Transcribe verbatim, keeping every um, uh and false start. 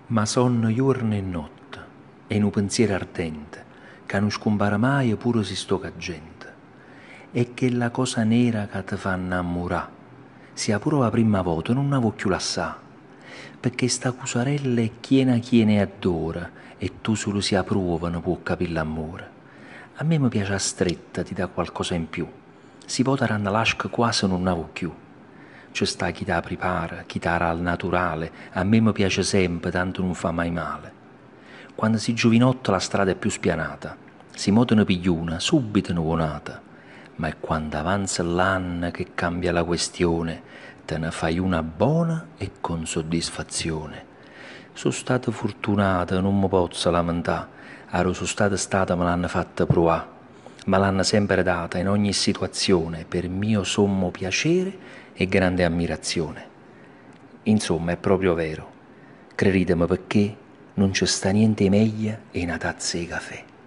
Ma sonno giorno e notte, e in un pensiero ardente, che non scompare mai pure se sto ca gente. E che la cosa nera che ti fa innamorare, sia pure la prima volta, non la voglio più lasciare. Perché sta cusarella è chiena chiena e adora, e tu solo si approva non può capire l'amore. A me mi piace la stretta, ti dà qualcosa in più. Si può dare una lasca quasi non la voglio più. C'è sta chi la prepara, chi la al naturale, a me mi piace sempre, tanto non fa mai male. Quando si giovinotto la strada è più spianata, si mota una pigliuna, subito una buonata, ma è quando avanza l'anno che cambia la questione, te ne fai una buona e con soddisfazione. Sono stata fortunata, non mi posso lamentare, ero sono stata stata me l'hanno fatta provare, ma l'hanno sempre data in ogni situazione per mio sommo piacere e grande ammirazione. Insomma, è proprio vero. Credetemi perché non c'è sta niente meglio e una tazza di caffè.